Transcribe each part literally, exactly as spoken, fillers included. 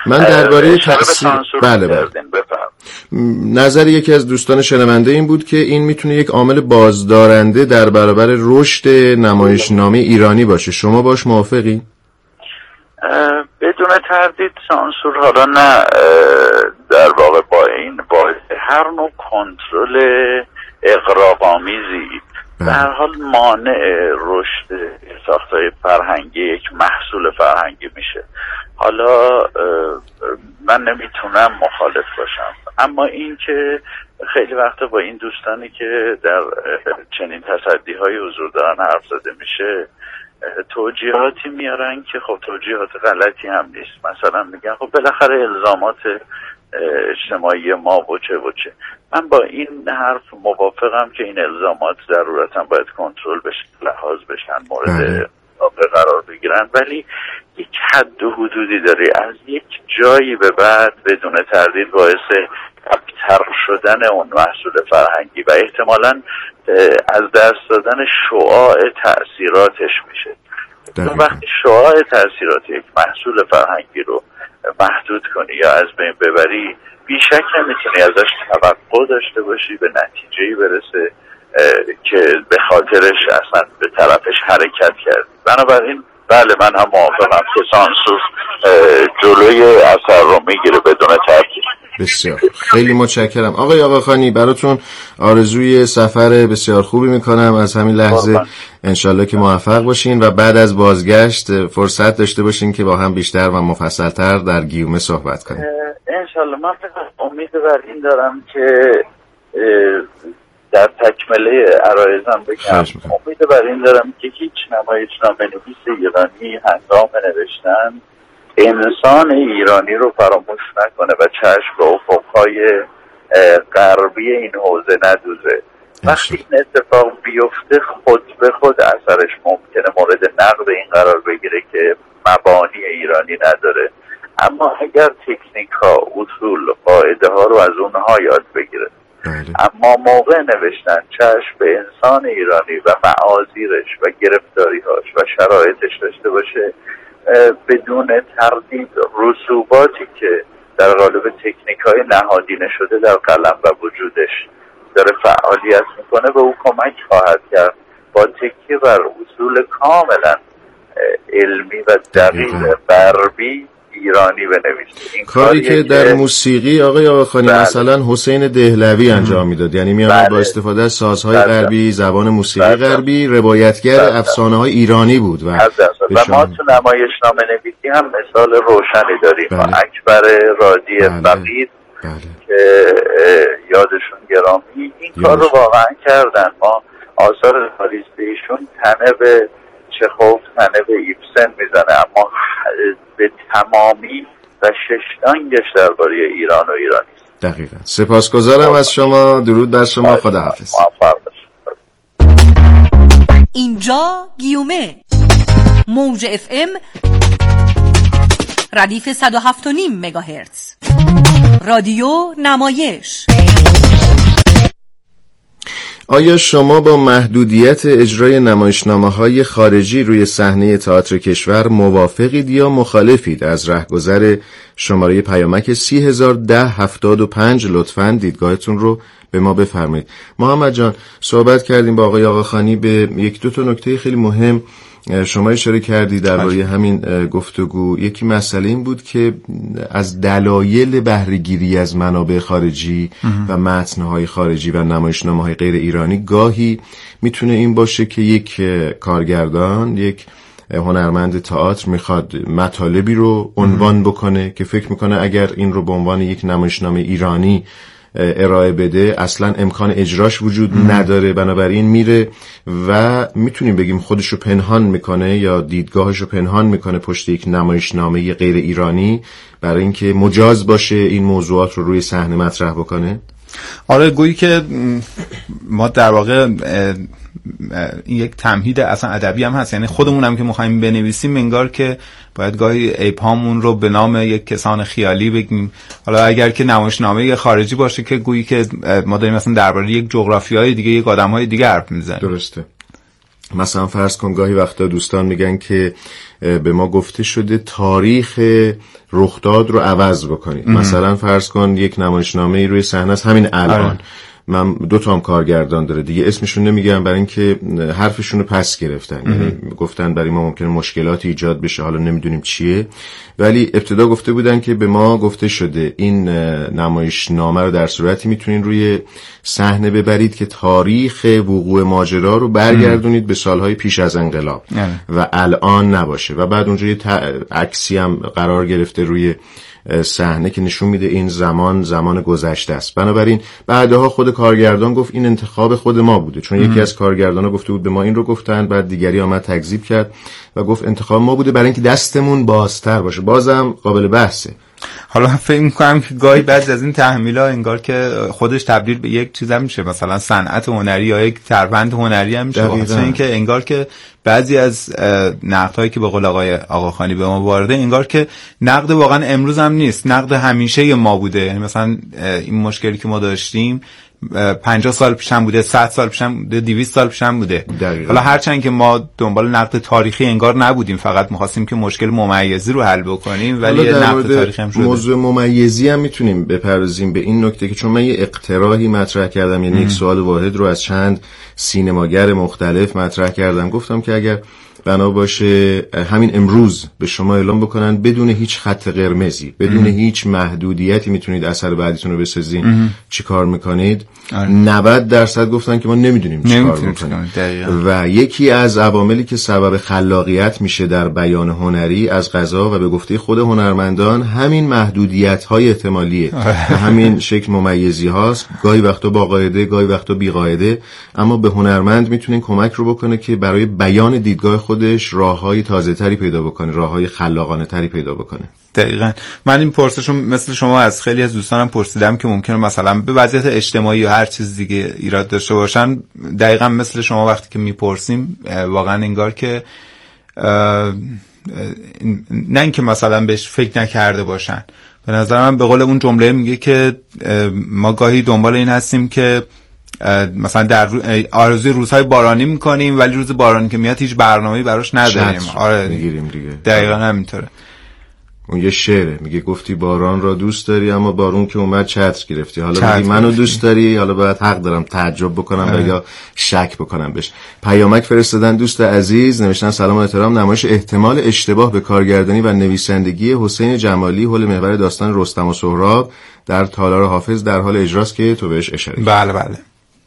من درباره تأثیر بله بله نظر یکی از دوستان شنونده این بود که این میتونه یک عامل بازدارنده در برابر رشد نمایشنامه ایرانی باشه. شما باش موافقی؟ بدون تردید سانسور حالا نه در واقع با این با هر نوع کنترل اغراق‌آمیزی به هر حال مانع رشد ساختای فرهنگی یک محصول فرهنگی میشه. حالا من نمیتونم مخالف باشم، اما این که خیلی وقت با این دوستانی که در چنین تصدی‌های حضور دارن حرف زده میشه توجیهاتی میارن که خب توجیهات غلطی هم نیست. مثلا میگن خب بالاخره الزامات اجتماعی ما وچه وچه. من با این حرف موافقم که این الزامات ضرورتا باید کنترل بشه، لحاظ بشن، مورد قرار بگیرن، ولی یک حد و حدودی داره. از یک جایی به بعد بدون تردید باعث کمتر شدن اون محصول فرهنگی و احتمالاً از دست دادن شعاع تأثیراتش میشه. وقتی شعاع تأثیرات یک محصول فرهنگی رو محدود کنی یا از بین ببری، بیشک نمیتونی ازش توقع داشته باشی به نتیجه‌ای برسه که به خاطرش اصلا به طرفش حرکت کرد. بنابراین بله من هم موافقم که سانسور جلوی اثر رو میگیره بدون تردید. بسیار خیلی متشکرم آقای آقاخانی، براتون آرزوی سفر بسیار خوبی میکنم از همین لحظه. انشالله که موفق باشین و بعد از بازگشت فرصت داشته باشین که با هم بیشتر و مفصلتر در گیومه صحبت کنیم. انشالله. من امید بر این دارم که در تکمله عرایزم بگم امید بر این دارم که هیچ نمایشنامه نویس ایرانی هنگام نوشتن انسان ایرانی رو فراموش نکنه و چشم به افقهای غربی این حوزه ندوزه. وقتی این اتفاق بیفته خود به خود اثرش ممکنه مورد نقد این قرار بگیره که مبانی ایرانی نداره، اما اگر تکنیک ها، اصول، قاعده ها رو از اونها یاد بگیره اما موقع نوشتن چشم به انسان ایرانی و معاذیرش و گرفتاریهاش و شرایطش داشته باشه، بدون تردید رسوباتی که در قالب تکنیک‌های نهادینه شده در قلم و وجودش داره فعالیت میکنه به او کمک خواهد کرد با تکیه بر اصول کاملا علمی و دقیق غربی ایرانی بنویسه. این کاری که در موسیقی آقای آقاخانی مثلا حسین دهلوی انجام میداد، یعنی میاد با استفاده از سازهای غربی، زبان موسیقی غربی، روایتگر افسانه‌های ایرانی بود و و ما تو نمایشنامه نویسی هم مثال روشنی داریم. بله. اکبر رادی فقید بله. که یادشون گرامی این یادشون. کار رو واقعا کردن. ما آثار تاریسته ایشون تنه به چخوف، تنه به ایبسن میزنه، اما به تمامی و ششتانگش درباره ایران و ایرانی است. دقیقاً. سپاسگزارم از شما. درود بر شما. خداحافظ. اینجا گیومه موج اف ام ردیف صد و هفت و نیم مگاهرتز رادیو نمایش. آیا شما با محدودیت اجرای نمایشنامه‌های خارجی روی صحنه تئاتر کشور موافقید یا مخالفید؟ از رهگذر شماره پیامک سی هزار ده هفتاد و پنج لطفاً دیدگاهتون رو به ما بفرمایید. محمد جان، صحبت کردیم با آقای آقاخانی به یک دو تا نکته خیلی مهم. شما اشاره کردید درباره همین گفتگو. یکی مسئله این بود که از دلایل بهره‌گیری از منابع خارجی و متن‌های خارجی و نمایشنامه‌های غیر ایرانی گاهی میتونه این باشه که یک کارگردان، یک هنرمند تئاتر میخواد مطالبی رو عنوان بکنه که فکر میکنه اگر این رو به عنوان یک نمایشنامه ایرانی ارائه بده اصلا امکان اجراش وجود ام. نداره، بنابراین میره و میتونیم بگیم خودشو پنهان میکنه یا دیدگاهشو پنهان میکنه پشت یک نمایشنامه غیر ایرانی برای اینکه مجاز باشه این موضوعات رو روی صحنه مطرح بکنه. آره، گویی که ما در واقع این یک تمهید اصلا ادبی هم هست، یعنی خودمون هم که می‌خوایم بنویسیم انگار که باید گاهی ایپامون رو به نام یک کسان خیالی بگیم. حالا اگر که نمایشنامه خارجی باشه که گویی که ما داریم مثلا درباره یک جغرافیای دیگه، یک آدم‌های دیگه حرف میزنیم. درسته. مثلا فرض کن گاهی وقتا دوستان میگن که به ما گفته شده تاریخ رخداد رو عوض بکنید. مثلا فرض کن یک نمایشنامه ای روی صحنه است همین الان، آره. من دو تا هم کارگردان داره دیگه، اسمشون نمیگم برای اینکه حرفشون رو پس گرفتن، یعنی گفتن برای ما ممکنه مشکلاتی ایجاد بشه، حالا نمیدونیم چیه، ولی ابتدا گفته بودن که به ما گفته شده این نمایشنامه رو در صورتی میتونین روی صحنه ببرید که تاریخ وقوع ماجرا رو برگردونید به سالهای پیش از انقلاب و الان نباشه. و بعد اونجا یه عکسی هم قرار گرفته روی صحنه که نشون میده این زمان زمان گذشته است. بنابراین بعدها خود کارگردان گفت این انتخاب خود ما بوده، چون یکی از کارگردانا گفته بود به ما این رو گفتن، بعد دیگری آمد تکذیب کرد و گفت انتخاب ما بوده برای اینکه دستمون بازتر باشه. بازم قابل بحثه. حالا فکر می‌کنم که گاهی بعضی از این تحمیل‌ها انگار که خودش تبدیل به یک چیز هم میشه، مثلا صنعت هنری یا یک ترفند هنری هم میشه، واسه اینکه انگار که بعضی از نقدهایی که به قول آقای آقاخانی به ما وارده انگار که نقد واقعا امروز هم نیست، نقد همیشه ما بوده. یعنی مثلا این مشکلی که ما داشتیم پنجاه سال پیش هم بوده، صد سال پیش هم بوده، دویست سال پیش هم بوده. دقیقا. حالا هرچند که ما دنبال نقد تاریخی انگار نبودیم، فقط می‌خواستیم که مشکل ممیزی رو حل بکنیم، ولی یه نقد تاریخی هم شده. موضوع ممیزی هم میتونیم بپردازیم به این نکته که چون من یه اقتراحی مطرح کردم، یعنی یک سوال واحد رو از چند سینماگر مختلف مطرح کردم، گفتم که اگر بنا باشه همین امروز به شما اعلام بکنن بدون هیچ خط قرمزی، بدون ام. هیچ محدودیتی میتونید اثر بعدیتون رو بسازین، چی کار میکنید؟ نود درصد گفتن که ما نمیدونیم چی کار میکنیم. و یکی از عواملی که سبب خلاقیت میشه در بیان هنری از قضا و به گفته خود هنرمندان همین محدودیت های احتمالیه، همین شکل ممیزی هاست، گاهی وقتا با قاعده گاهی وقتا بی قاعده، اما به هنرمند میتونین کمک رو بکنه که برای بیان دیدگاه خودش راههای تازه تری پیدا بکنه، راههای خلاقانه تری پیدا بکنه. دقیقاً. من این پرسشو مثل شما از خیلی از دوستانم پرسیدم که ممکنه مثلا به وضعیت اجتماعی یا هر چیز دیگه ایراد داشته باشن، دقیقاً مثل شما وقتی که میپرسیم واقعا انگار که نه اینکه مثلا بهش فکر نکرده باشن. به نظر من به قول اون جمله میگه که ما گاهی دنبال این هستیم که مثلا در آرزوی روزهای بارانی میکنیم ولی روز بارانی که میاد هیچ برنامه‌ای براش نداریم. آره میگیریم دیگه. دقیقاً همینطوره. اون یه شعره میگه گفتی باران را دوست داری اما بارون که اومد چتر گرفتی، حالا میگی منو دوست داری، حالا باید حق دارم تعجب بکنم و یا شک بکنم بهش. پیامک فرستادن دوست عزیز، نوشتن سلام و احترام، نمایش احتمال اشتباه به کارگردانی و نویسندگی حسین جمالی حول محور داستان رستم و سهراب در تالار حافظ در حال اجراست که تو بهش اشاره کردی. بله بله.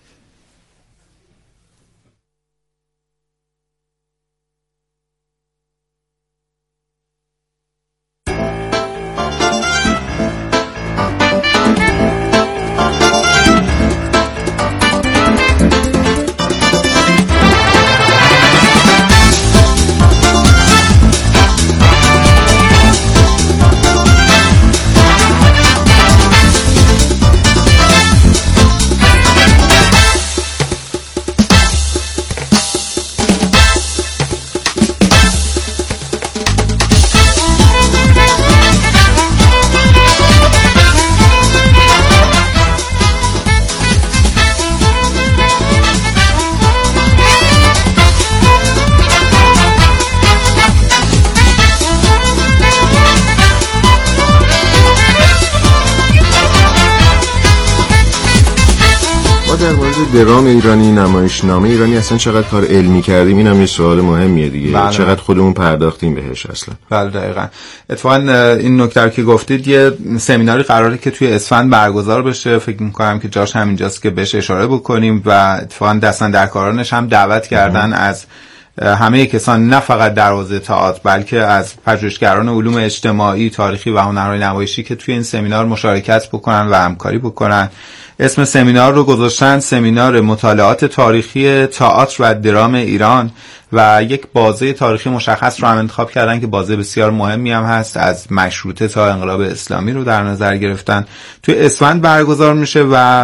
درام ایرانی، نمایشنامه ایرانی اصلا چقدر کار علمی کردیم، اینم یه سوال مهمیه دیگه. بله. چقدر خودمون پرداختیم بهش اصلا. بله دقیقاً. اتفاقاً این نکته رو که گفتید یه سمیناری قراره که توی اسفند برگزار بشه، فکر می‌کنم که جاش همینجاست که بهش اشاره بکنیم و اتفاقاً دستاندرکارانش هم دعوت کردن از همه کسان، نه فقط در حوزه تئاتر بلکه از پژوهشگران علوم اجتماعی، تاریخی و هنرهای نمایشی که توی این سمینار مشارکت بکنن و همکاری بکنن. اسم سمینار رو گذاشتن سمینار مطالعات تاریخی تئاتر و درام ایران و یک بازه تاریخی مشخص رو هم انتخاب کردن که بازه بسیار مهمی هم هست، از مشروطه تا انقلاب اسلامی رو در نظر گرفتن. توی اسفند برگزار میشه و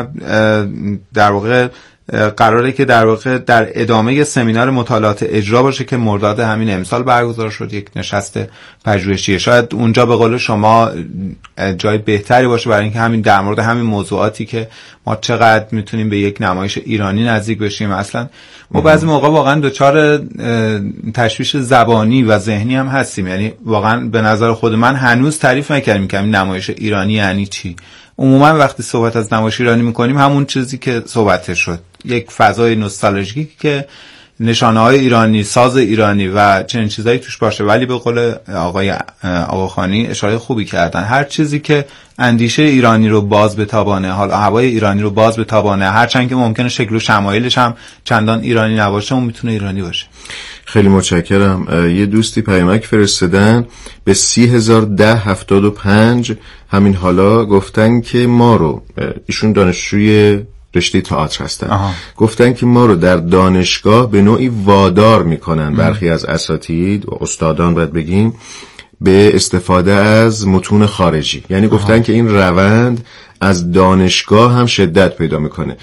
در واقع قراره که در واقع در ادامه سمینار مطالعات اجرا باشه که مرداد همین امسال برگزار شد، یک نشست پژوهشی. شاید اونجا به قول شما جای بهتری باشه برای اینکه همین در مورد همین موضوعاتی که ما چقدر میتونیم به یک نمایش ایرانی نزدیک بشیم. اصلا ما بعضی موقع واقعا دچار تشویش زبانی و ذهنی هم هستیم. یعنی واقعا به نظر خود من هنوز تعریف نکردیم که این نمایش ایرانی یعنی چی. عموما وقتی صحبت از نمایش ایرانی میکنیم همون چیزی که صحبت شد، یک فضای نوستالژیکی که نشانه‌های ایرانی، ساز ایرانی و چنین چیزایی توش باشه. ولی به قول آقای آقاخانی اشاره خوبی کردن، هر چیزی که اندیشه ایرانی رو باز بتابانه، حالا هوای ایرانی رو باز بتابانه، هرچند که ممکنه شکل و شمایلش هم چندان ایرانی نباشه، اون میتونه ایرانی باشه. خیلی متشکرم. یه دوستی پیامک فرستادن به سی هزار ده هفتاد و پنج، همین حالا گفتن که ما رو، ایشون دانشجوی رشته تئاتر هستن، آها. گفتن که ما رو در دانشگاه به نوعی وادار میکنن برخی از اساتید و استادان باید بگیم به استفاده از متون خارجی. یعنی گفتن آها. که این روند از دانشگاه هم شدت پیدا میکنه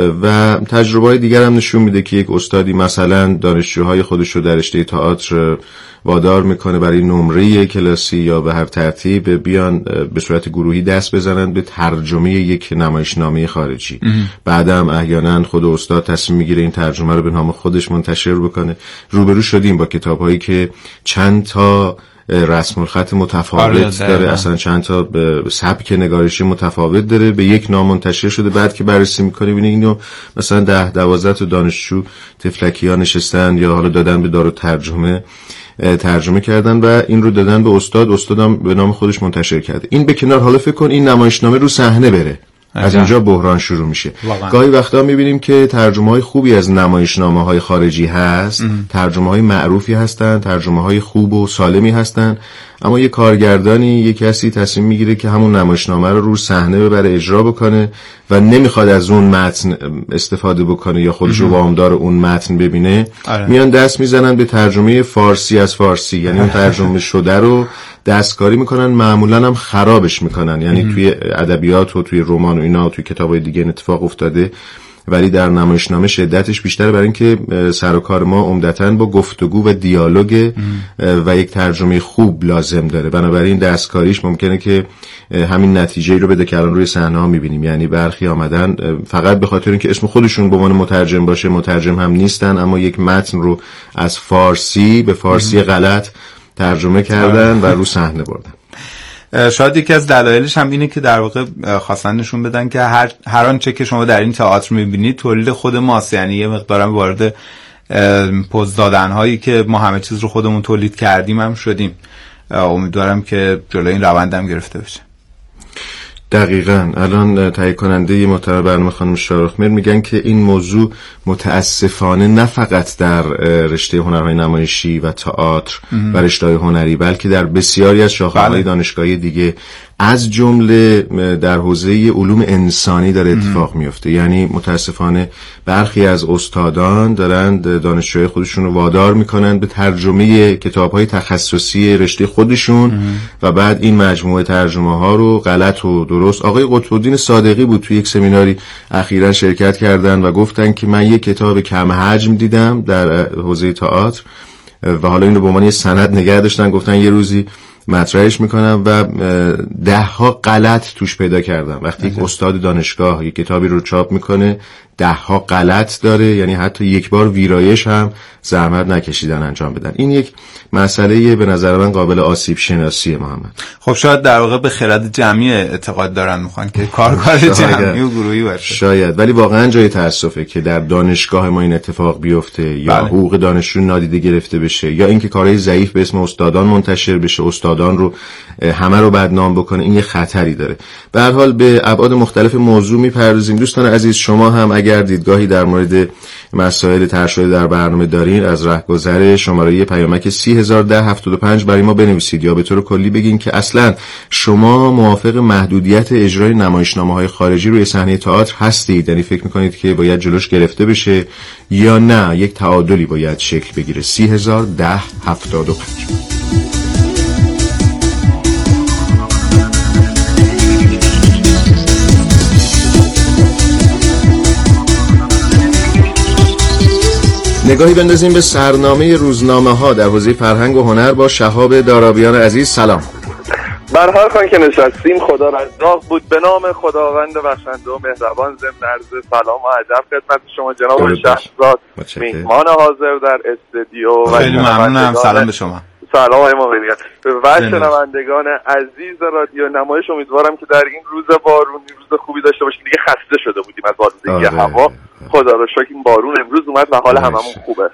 و تجربه‌های دیگر هم نشون میده که یک استادی مثلا دانشجوهای خودش رو در رشته تئاتر وادار میکنه برای نمره کلاسی یا به هر ترتیب بیان به صورت گروهی دست بزنن به ترجمه یک نمایشنامه خارجی. بعدم احیانا خود استاد تصمیم میگیره این ترجمه رو به نام خودش منتشر بکنه. روبرو شدیم با کتاب‌هایی که چند تا رسم الخط متفاوت داره، اصلا چند تا سبک نگارشی متفاوت داره، به یک نام منتشر شده. بعد که بررسی می‌کنی ببینی اینو مثلا ده دوازده تا دانشجو تفلکی‌ها نشستن یا حالا دادن به دارالترجمه ترجمه کردن و این رو دادن به استاد، استادم به نام خودش منتشر کرده. این به کنار، حالا فکر کن این نمایشنامه رو صحنه بره، از اینجا بحران شروع میشه. واقعا. گاهی وقتا میبینیم که ترجمه‌های خوبی از نمایشنامه‌های خارجی هست، ترجمه‌های معروفی هستن، ترجمه‌های خوب و سالمی هستن، اما یه کارگردانی، یه کسی تصمیم میگیره که همون نمایشنامه رو رو صحنه ببره اجرا بکنه و نمیخواد از اون متن استفاده بکنه یا خودش رو وامدار اون متن ببینه. آره. میان دست میزنن به ترجمه فارسی از فارسی، یعنی اون ترجمه شده رو دستکاری میکنن، معمولا هم خرابش میکنن. یعنی ام. توی ادبیات و توی رمان و اینا و توی کتابای دیگه این اتفاق افتاده، ولی در نمایشنامه شدتش بیشتره برای اینکه سر و کار ما عمدتاً با گفتگو و دیالوگ و یک ترجمه خوب لازم داره. بنابراین دستکاریش ممکنه که همین نتیجه رو بده که الان روی صحنه ها میبینیم. یعنی برخی آمدن فقط به خاطر اینکه اسم خودشون به عنوان مترجم باشه، مترجم هم نیستن، اما یک متن رو از فارسی به فارسی غلط ترجمه کردن و رو صحنه بردن. شاید یکی از دلایلش هم اینه که در واقع خواستن نشون بدن که هر هر آنچه که شما در این تئاتر می‌بینید تولید خود ماست. یعنی یه مقدارم وارد پوز دادن هایی که ما همه چیز رو خودمون تولید کردیم هم شدیم. امیدوارم که جلوی این روندم گرفته بشه. دقیقاً. الان تهیه کننده محتوای برنامه خانم شارخمر میگن که این موضوع متاسفانه نه فقط در رشته هنرهای نمایشی و تئاتر و رشته‌های هنری، بلکه در بسیاری از شاخه‌های دانشگاهی دیگه از جمله در حوزه علوم انسانی داره اتفاق میفته. یعنی متاسفانه برخی از استادان دارند دانشجوهای خودشون رو وادار میکنن به ترجمه کتاب‌های تخصصی رشته خودشون ام. و بعد این مجموعه ترجمه ها رو غلط و درست. آقای قطب‌الدین صادقی بود توی یک سمیناری اخیراً شرکت کردن و گفتن که من یک کتاب کم حجم دیدم در حوزه تئاتر و حالا اینو به عنوان سند نگه داشتن، گفتن یه روزی مطرحش میکنم و ده ها غلط توش پیدا کردم. وقتی یک استاد دانشگاه یک کتابی رو چاپ میکنه ده ها غلط داره، یعنی حتی یک بار ویرایش هم زحمت نکشیدن انجام بدن. این یک مسئله به نظر من قابل آسیب شناسی محمد. خب شاید در واقع به خرد جمعی اعتقاد دارن، میخوان که کارکار جمعی و گروهی باشه. شاید، ولی واقعا جای تأسفه که در دانشگاه ما این اتفاق بیفته یا بله. حقوق دانشجو نادیده گرفته بشه یا اینکه کارهای ضعیف به اسم استادان منتشر بشه، استادان رو همه رو بدنام بکنه. این یه خطری داره. به هر حال به ابعاد مختلف موضوع میپردازیم. دوستان عزیز، شما هم اگر دیدگاهی در مورد مسائل طرح شده در برنامه دارین، از رهگذر شماره پیامک سی هزار ده هفتاد و پنج برای ما بنویسید یا به طور کلی بگین که اصلا شما موافق محدودیت اجرای نمایشنامه‌های خارجی روی صحنه تئاتر هستید؟ یعنی فکر می‌کنید که باید جلوش گرفته بشه یا نه یک تعادلی باید شکل بگیره؟ سی هزار ده هفتاد و پنج. نگاهی بندازیم به سرنامه روزنامه ها در حوزه فرهنگ و هنر با شهاب دارابیان عزیز. سلام. بر هر خان که نشستیم خدا رزاق بود. به نام خداوند بخشنده و مهربان، ضمن عرض سلام و ادب خدمت شما جناب شهرزاد، میهمان حاضر در استودیو. خیلی ممنونم. سلام به شما. سلام های موقعیت و شنوندگان عزیز رادیو نمایش. امیدوارم که در این روز بارونی روز خوبی داشته باشیم. دیگه خسته شده بودیم از آلودگی هوا. خدا رو شکر این بارون امروز اومد و حال هممون خوبه.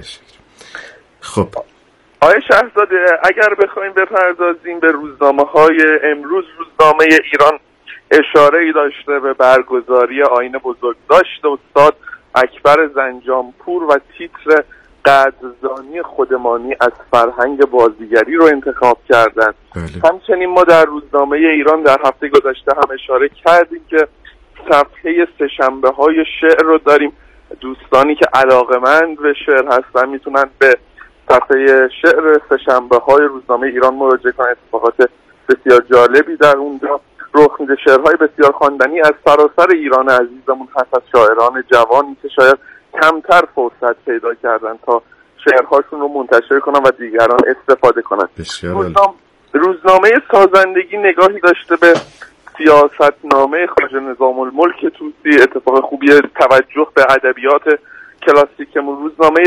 خب آقای شهرزاده، اگر بخوایم بپردازیم به روزنامه‌های امروز، روزنامه ایران اشاره‌ای داشته به برگزاری آیین بزرگداشت استاد اکبر زنجانپور و تیتر قدردانی خودمانی از فرهنگ بازیگری رو انتخاب کردن. بله. همچنین ما در روزنامه ایران در هفته گذشته هم اشاره کردیم که صفحه سه‌شنبه‌های شعر رو داریم. دوستانی که علاقه‌مند به شعر هستن میتونن به صفحه شعر سه‌شنبه‌های روزنامه ایران مراجعه کنن. اتفاقات بسیار جالبی در اونجا رخ میده. شعرهای بسیار خواندنی از سراسر ایران عزیزمون هست، از شاعران جوانی که شاید کمتر فرصت پیدا کردن تا شعرهاشون رو منتشر کنن و دیگران استفاده کنن. روزنامه, روزنامه سازندگی نگاهی داشته به سیاستنامه خواجه نظام الملک طوسی. اتفاق خوبی توجه به ادبیات کلاسیکمون. روزنامه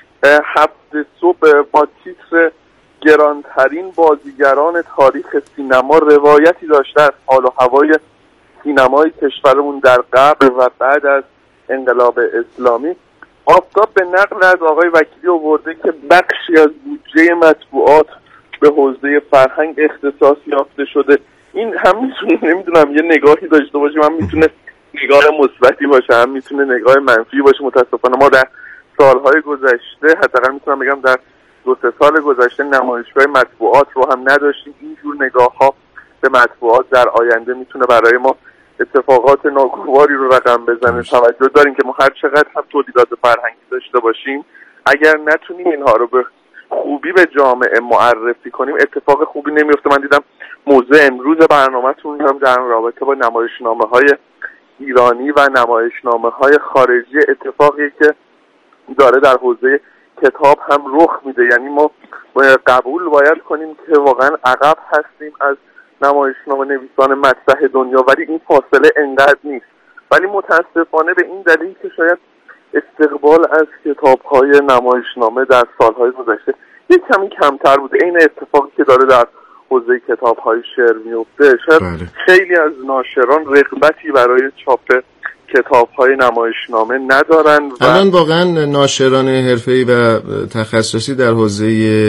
هفت صبح با تیتر گرانترین بازیگران تاریخ سینما روایتی داشته از حال و هوای سینمای کشورمون در قبل و بعد از انقلاب اسلامی. آفتاب به نقل از آقای وکیلی آورده که بخشی از بودجه مطبوعات به حوزه فرهنگ اختصاص یافته شده. این هم میتونه نمیدونم یه نگاهی داشته باشه، هم میتونه نگاه مثبتی باشه، هم میتونه نگاه منفی باشه. متاسفانه ما در سالهای گذشته، حداقل میتونم بگم در دو سه سال گذشته، نمایشگاه مطبوعات رو هم نداشتیم. اینجور نگاه ها به مطبوعات در آینده میتونه برای ما اتفاقات ناگواری رو رقم بزنه. توجه داریم که ما هر چقدر هم تولیدات فرهنگی داشته باشیم، اگر نتونیم اینها رو به خوبی به جامعه معرفی کنیم اتفاق خوبی نمیفته. من دیدم موضوع امروز برنامه‌تون هم در رابطه با نمایشنامه‌های ایرانی و نمایشنامه‌های خارجی اتفاقی که داره در حوزه کتاب هم رخ میده. یعنی ما قبول باید کنیم که واقعا عقب هستیم از نمایشنامه نویسان مطرح دنیا، ولی این فاصله انقدر نیست. ولی متاسفانه به این دلیل که شاید استقبال از کتاب‌های نمایشنامه در سال‌های گذشته یک کمی کمتر بوده. این اتفاقی که داره در حوزه کتاب‌های شعر میفته، شاید بله. خیلی از ناشران رغبتی برای چاپ کتاب‌های نمایشنامه ندارن. و الان واقعا ناشران حرفه‌ای و تخصصی در حوزه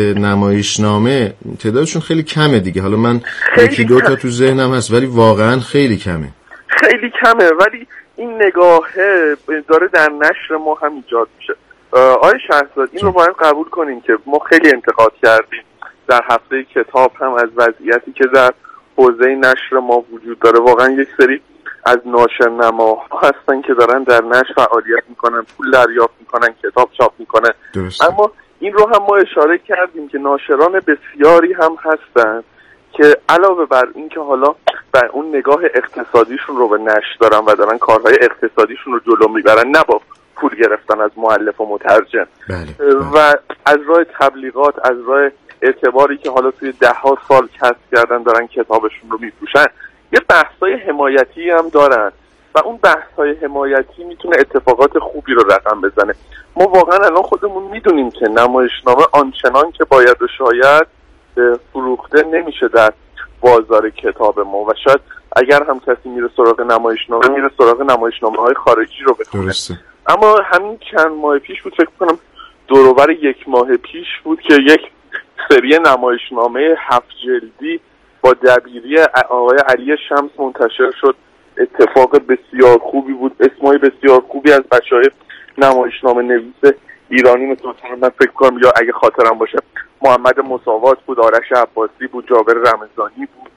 نمایشنامه تعدادشون خیلی کمه دیگه. حالا من یکی دو تا تو ذهنم هست ولی واقعا خیلی کمه. خیلی کمه ولی این نگاهه داره در نشر ما هم ایجاد میشه. آقای شهرزاد، این رو باید قبول کنیم که ما خیلی انتقاد کردیم در هفته کتاب هم از وضعیتی که در حوزه نشر ما وجود داره. واقعا یک سری از ناشرنماها هستن که دارن در نشر فعالیت میکنن، پول دریافت میکنن، کتاب چاپ میکنن. اما این رو هم ما اشاره کردیم که ناشران بسیاری هم هستن که علاوه بر این که حالا بر اون نگاه اقتصادیشون رو به نشر دارن و دارن کارهای اقتصادیشون رو جلو میبرن، نه با پول گرفتن از مؤلف و مترجم. بله، بله. و از راه تبلیغات، از راه اعتباری که حالا توی ده ها سال کسب کردن دارن کتابشون رو میفروشن. یه بحث‌های حمایتی هم دارن و اون بحث‌های حمایتی میتونه اتفاقات خوبی رو رقم بزنه. ما واقعا الان خودمون میدونیم که نمایشنامه آنچنان که باید و شاید فروخته نمیشه در بازار کتاب ما و شاید اگر هم کسی میره سراغ نمایشنامه میره سراغ نمایشنامه‌های خارجی رو بخونه. درسته. اما همین چند ماه پیش بود، فکر کنم دوروبر یک ماه پیش بود که یک سری نمایشنامه هفت جلدی با دبیری آقای علی شمس منتشر شد. اتفاق بسیار خوبی بود. اسمای بسیار خوبی از بچه‌های نمایشنامه نویس ایرانی مثل مثلا من فکر کنم یا اگه خاطرم باشه محمد مساوات بود، آرش عباسی بود، جابر رمضانی بود،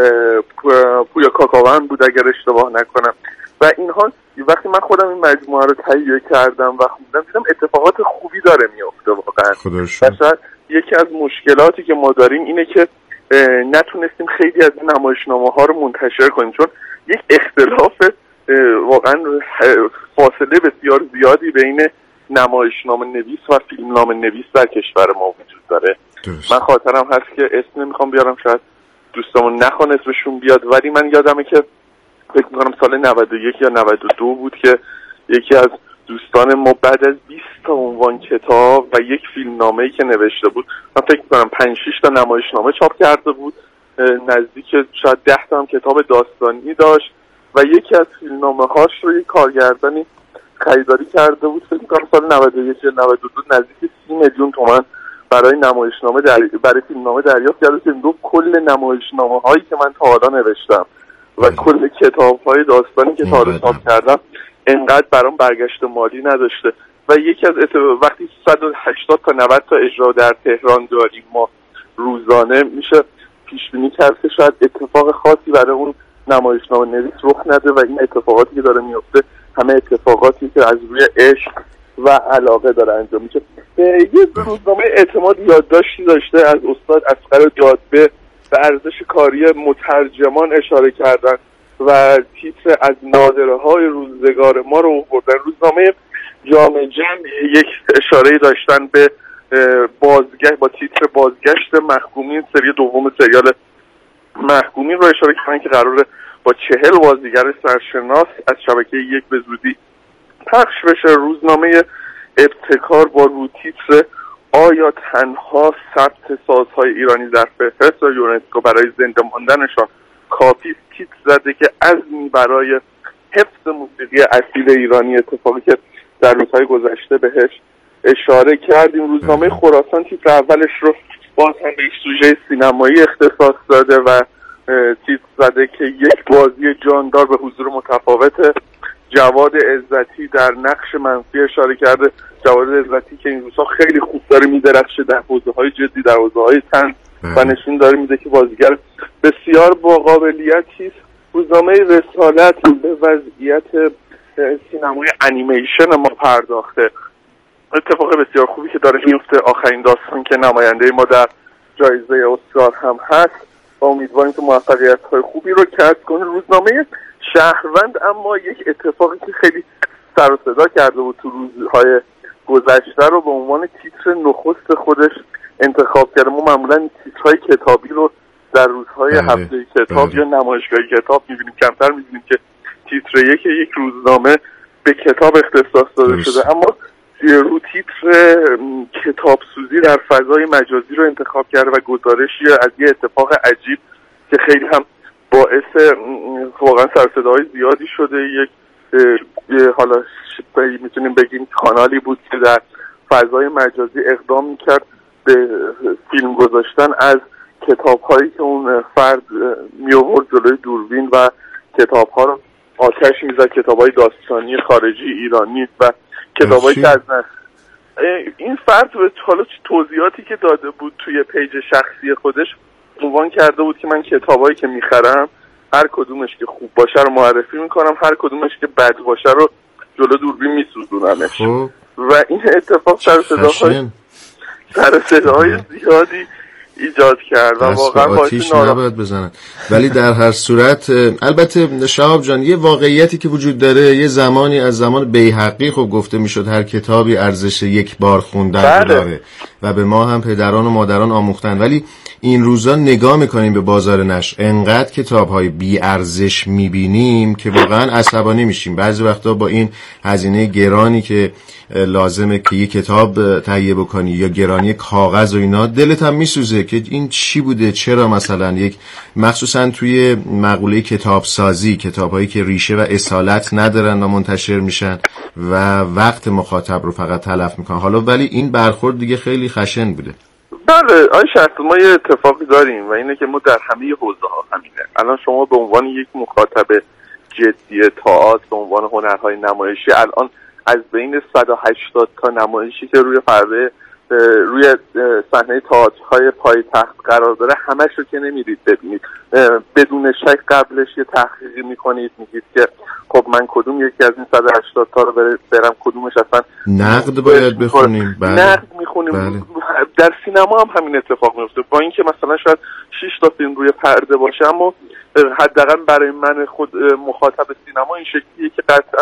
پویا کاکاون بود اگر اشتباه نکنم. و اینها وقتی من خودم این مجموعه رو تهیه کردم و خوندم دیدم اتفاقات خوبی داره میفته واقعا. مثلا یکی از مشکلاتی که ما داریم اینه که نتونستیم خیلی از این نمایشنامه ها رو منتشر کنیم چون یک اختلاف واقعا فاصله بسیار زیادی بین نمایشنامه نویس و فیلمنامه نویس در کشور ما وجود داره. درست. من خاطرم هست که اسم نمیخوام بیارم، شاید دوستامون نخوان اسمشون بیاد، ولی من یادمه که فکر میکنم سال نود و یک یا نود و دو بود که یکی از دوستان ما بعد از بیست تا عنوان کتاب و یک فیلمنامه‌ای که نوشته بود، من فکر میکنم پنج شش تا نمایشنامه چاپ کرده بود، نزدیک شاید ده تا هم کتاب داستانی داشت و یکی از فیلمنامه‌هاش رو یک کارگردانی خریداری کرده بود. فکر میکنم سال نود و یک یا نود و دو نزدیک سی میلیون تومان برای نمایشنامه در... برای فیلمنامه دریافت کرده که دو کل نمایشنامه‌هایی که من تا حالا نوشتم و کل کتاب‌های داستانی که تا حالا چاپ کردم انقدر برام برگشت مالی نداشته. و یکی از اتفاق... وقتی صد و هشتاد تا نود تا اجرا در تهران داریم ما روزانه، میشه پیش بینی کرد که شاید اتفاق خاصی برای اون نمایشنامه نویس رخ نده و این اتفاقاتی که داره میفته همه اتفاقاتی که از روی عشق و علاقه داره انجام میشه. یه روزنامه اعتماد یادداشتی داشته از استاد اصغر جاذبه به ارزش کاری مترجمان اشاره کردن و تیتر از نادره های روزگار ما رو بردن. روزنامه جامعه جمع یک اشاره داشتن به بازگشت با تیتر بازگشت محکومین، سری دوم سریال محکومین رو اشاره کردن که قراره با چهل بازیگر سرشناس از شبکه یک به زودی پخش بشه. روزنامه ابتکار با رو تیتر آیا تنها ثبت سازهای ایرانی در فهرست یونسکو برای زنده ماندنشان کافی تیتر زده که عزمی برای حفظ موسیقی اصیل ایرانی، اتفاقی که در روزهای گذشته بهش اشاره کردیم. روزنامه خراسان تیتر اولش رو باز هم به یک سوژه سینمایی اختصاص داده و تیتر زده که یک بازی جاندار به حضور متفاوت جواد عزتی در نقش منفی اشاره کرده. جواد عزتی که این روزها خیلی خوب داره میدرخشه در حوزه‌های جدی، در حوزه‌های طنز و نشون داره میده که بازیگر بسیار با قابلیتی است. روزنامه رسالت به وضعیت سینمای انیمیشن ما پرداخته. اتفاق بسیار خوبی که داره میفته، آخرین داستان که نماینده ما در جایزه اسکار هم هست و امیدواریم که موفقیت‌های خوبی رو کسب کنه. روزنامه شهروند اما یک اتفاقی که خیلی سر و صدا کرده بود تو روزهای گذشته رو به عنوان تیتر نخست خودش انتخاب کرده. ما معمولا تیترهای کتابی رو در روزهای بله. هفته کتاب یا نمایشگاه کتاب می‌بینیم، کمتر می‌بینیم که تیتر یک یک روزنامه به کتاب اختصاص داده درست. شده. اما رو تیتر کتاب سوزی در فضای مجازی رو انتخاب کرده و گزارشی از یه اتفاق عجیب که خیلی هم باعث واقعا سرصداهای زیادی شده. یک حالا میتونیم بگیم کانالی بود که در فضای مجازی اقدام میکرد به فیلم گذاشتن از کتاب هایی که اون فرد می آورد جلوی دوربین و کتاب ها رو آتش میزد، کتاب های داستانی خارجی ایرانی و کتاب هایی که از این فرد حالا توضیحاتی که داده بود توی پیج شخصی خودش عنوان کرده بود که من کتابایی که میخرم هر کدومش که خوب باشه رو معرفی میکنم، هر کدومش که بد باشه رو جلو دوربین میسوزونمش. خب. و این اتفاق سر صداهای سر صداهای زیادی ایجاد کرد و واقعا آتیش نباید بزنن. ولی در هر صورت البته شهاب جان یه واقعیتی که وجود داره، یه زمانی از زمان بیهقی خب گفته میشد هر کتابی ارزش یک بار خوندن بله. داره و به ما هم پدران و مادران آموختن، ولی این روزا نگاه میکنیم به بازار نشر انقدر کتاب‌های بی ارزش میبینیم که واقعا عصبانی میشیم. بعضی وقتا با این هزینه گرانی که لازمه که یک کتاب تهیه بکنی یا گرانی کاغذ و اینا، دلت هم میسوزه که این چی بوده، چرا مثلا یک مخصوصا توی مقوله کتاب سازی، کتاب‌هایی که ریشه و اصالت ندارن و منتشر میشن و وقت مخاطب رو فقط تلف میکنن. حالا ولی این برخورد دیگه خیلی خشن بوده. بله آی شخص ما یه اتفاقی داریم و اینه که ما در همه حوزه ها همینه. الان شما به عنوان یک مخاطب جدی تئاتر، به عنوان هنرهای نمایشی، الان از بین صد و هشتاد تا نمایشی که روی پرده روی صحنه تئاترهای پایتخت قرار داره همش رو که نمیرید ببینید، بدون شک قبلش یه تحقیقی میکنید، میگید که خب من کدوم یکی از این صد و هشتاد تا رو برم کدومش اصلا نقد باید بخونیم. بله. نقد میخونیم. بله. در سینما هم همین اتفاق میفته، با اینکه مثلا شاید شش تا فیلم روی پرده باشه اما حداقل برای من خود مخاطب سینما این شکلیه که قطعا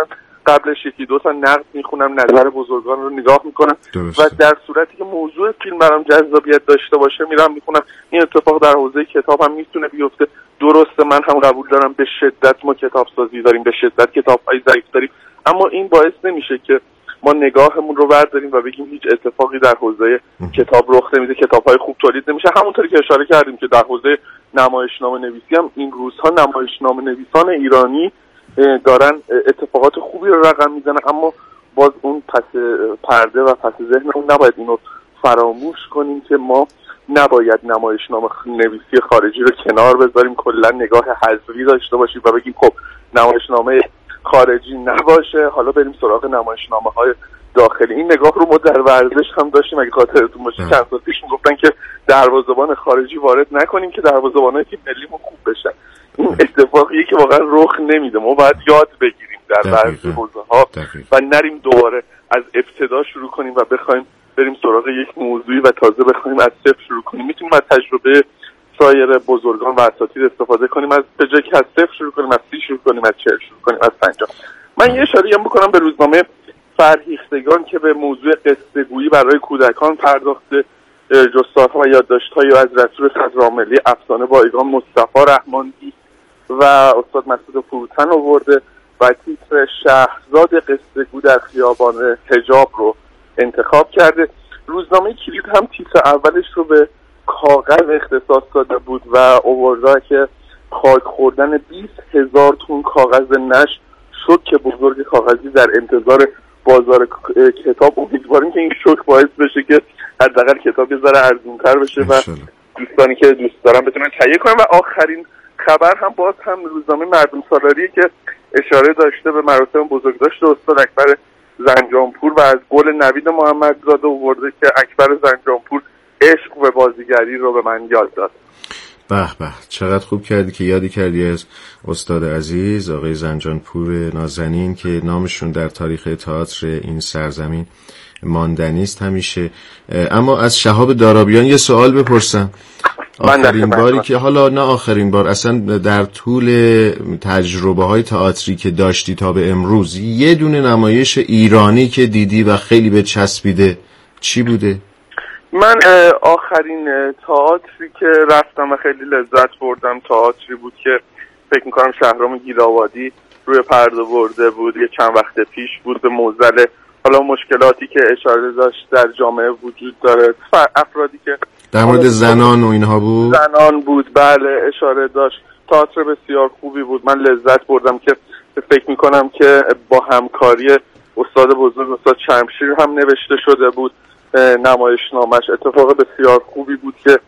قبلش یکی دو تا نقد میخونم، نظر بزرگان رو نگاه میکنم درسته. و در صورتی که موضوع فیلم برام جذابیت داشته باشه میرم میخونم. این اتفاق در حوزه کتاب هم میتونه بیفته. درسته من هم قبول دارم به شدت ما کتاب سازی داریم، به شدت کتاب‌های ضعیف داریم، اما این باعث نمیشه که ما نگاهمون رو برداریم و بگیم هیچ اتفاقی در حوزه کتاب رخ نمیده، کتاب‌های خوب تولید نمیشه. همونطوری که اشاره کردیم که در حوزه نمایشنامه نویسی هم این روزها نمایشنامه نویسان ایرانی دارن اتفاقات خوبی رو رقم میزنن، اما باز اون پس پرده و پس ذهنمون نباید اینو فراموش کنیم که ما نباید نمایشنامه نویسی خارجی رو کنار بذاریم، کلا نگاه حذفی داشته باشیم و بگیم خب نمایشنامه خارجی نباشه، حالا بریم سراغ نمایشنامه های داخلی. این نگاه رو ما در ورزش هم داشتیم، اگه خاطرتون باشه چند سال پیش میگفتن که دروازه‌بان خارجی وارد نکنیم که دروازه‌بانایی که ملیمون خوب بشن. این اتفاقیه که واقعا رخ نمیده. ما باید یاد بگیریم در بعضی حوزه‌ها و نریم دوباره از ابتدا شروع کنیم و بخوایم بریم سراغ یک موضوعی و تازه بخوایم از صفر شروع کنیم. میتونیم از تجربه سایر بزرگان و اساتید استفاده کنیم، از به جای که از صفر شروع کنیم از سی شروع کنیم، از چهل شروع کنیم، از پنجاه. من یه اشاره هم بکنم به روزنامه فرهیختگان که به موضوع قصه گویی برای کودکان پرداخته، جستارها و یادداشت‌های از رسول صدرعاملی افسانه بایگان مصطفی رحمانی و استاد مسعود فروتن آورده و تیتر شهرزاد قصه گو در خیابان حجاب رو انتخاب کرده. روزنامه کلید هم تیتر اولش رو به کاغذ اختصاص داده بود و آورده که خاک خوردن بیست هزار تن کاغذ نشر، شوک بزرگ کاغذی در انتظار بازار کتاب. امیدواریم که این شوک باعث بشه که حداقل کتاب یه ذره ارزان‌تر بشه و دوستانی که دوست دارن بتونن تهیه کنن. و آخرین خبر هم باز هم روزنامه مردم سالاریه که اشاره داشته به مراسم بزرگداشت استاد اکبر زنجانپور و از قول نوید محمدزاده آورده که اکبر زنجانپور عشق و بازیگری رو به من یاد داد. به به، چقدر خوب کردی که یادی کردی از استاد عزیز آقای زنجانپور نازنین که نامشون در تاریخ تئاتر این سرزمین ماندنی است همیشه. اما از شهاب دارابیان یه سوال بپرسم. آخرین باری که حالا نه آخرین بار، اصلا در طول تجربه های تئاتری که داشتی تا به امروز یه دونه نمایش ایرانی که دیدی و خیلی به چسبیده چی بوده؟ من آخرین تئاتری که رفتم و خیلی لذت بردم تئاتری بود که فکر میکنم شهرام گیلاوادی روی پرده برده بود، یه چند وقت پیش بود، به موزل حالا مشکلاتی که اشاره داشت در جامعه وجود داره، افرادی که در مورد زنان و اینها بود زنان بود بله اشاره داشت. تئاتر بسیار خوبی بود، من لذت بردم که فکر میکنم که با همکاری استاد بزرگ استاد شمشیر هم نوشته شده بود نمایشنامش. اتفاق بسیار خوبی بود که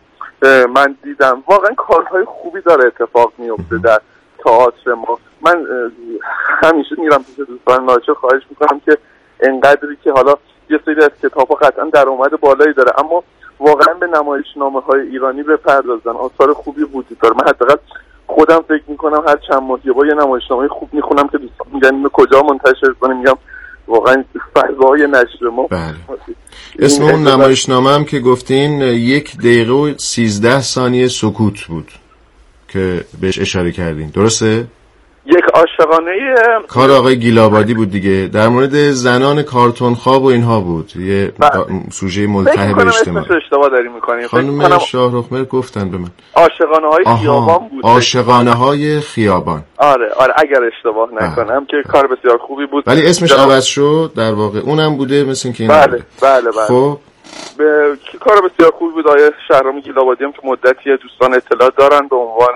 من دیدم. واقعا کارهای خوبی داره اتفاق میفته در تئاتر ما. من همیشه میرم پیش دوستان ناچار خواهش میکنم که انقدری که حالا یه سری از کتاب‌ها قطعا درآمد بالایی داره اما واقعا به نمایشنامه‌های ایرانی بپردازن، آثار خوبی وجود داره. من حداقل خودم فکر میکنم هر چند ماه یه بار یه نمایشنامه خوب میخونم که دوستان میگن اینو کجا منتشر کنیم، میگم واقعا فضای نشر ما. بله. اسم اون نمایشنامه هم که گفتین یک دقیقه و سیزده ثانیه سکوت بود که بهش اشاره کردین، درسته؟ یک عاشقانه کار آقای گیلابادی بود دیگه، در مورد زنان کارتون خواب و اینها بود، یه سوژه ملتهب اجتماعی. فکر اشتباه داری می‌کنی. خانم شاهرخمر گفتن به من عاشقانه های خیابان بود. عاشقانه های خیابان. آره آره اگر اشتباه نکنم که کار بسیار خوبی بود ولی اسمش عوض شد در واقع، اونم بوده مثل اینکه این بله بوده. بله بله خب به کار بسیار خوبی بود. آیه شهرام گیلابادی هم که مدتی دوستان اطلاع دارن به عنوان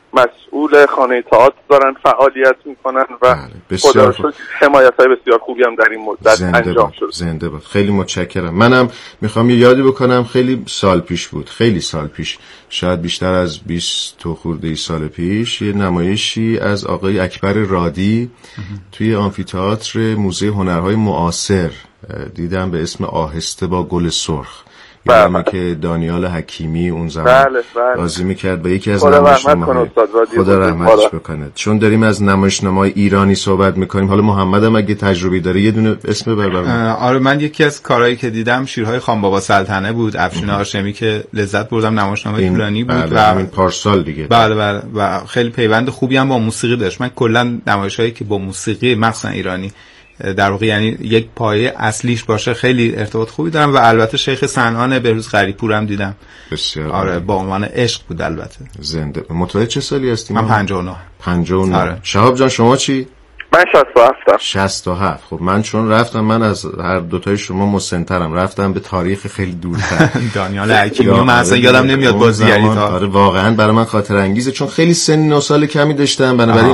مسئول خانه تئاتر دارن فعالیت میکنن و خدا شکر حمایت‌های بسیار خوبی هم در این مدت انجام شد. زنده باد. خیلی متشکرم. منم میخوام یه یادی بکنم، خیلی سال پیش بود، خیلی سال پیش، شاید بیشتر از بیست تا خورده سال پیش، یه نمایشی از آقای اکبر رادی توی آمفی‌تئاتر موزه هنرهای معاصر دیدم به اسم آهسته با گل سرخ. یادمه که دانیال حکیمی اون زمان بله بله. بازی میکرد با یکی از نمایشنامه‌های. خدا رحمتش بکنه. چون داریم از نمایشنامه‌های ایرانی صحبت میکنیم، حالا محمدم اگه تجربی داره یه دونه اسم ببرم. آره من یکی از کارهایی که دیدم شیرهای خان بابا سلطنه بود، افشین هاشمی که لذت بردم، نمایشنامه ایرانی بود بله. و همین پارسال دیگه بله بله و خیلی پیوند خوبی هم با موسیقی داشت. من کلا نمایشایی که با موسیقی مثلا ایرانی در واقع یعنی یک پایه اصلیش باشه خیلی ارتباط خوبی دارم. و البته شیخ صنعان بهروز غریبپور هم دیدم. بسیار آره با عنوان عشق بود البته. زنده. متولد چه سالی هستی؟ من پنجاه و نه. پنجاه و نه. آره. شهاب جان شما چی؟ من شصت و هفتم. شصت و هفت. خب من چون رفتم، من از هر دوتای شما مسن‌ترم، رفتم به تاریخ خیلی دورتر. دانیال حکیمی من اصلا یادم نمیاد بازیگری تا. آره واقعا برای من خاطر انگیزه، چون خیلی سن و سال کمی داشتم، بنابراین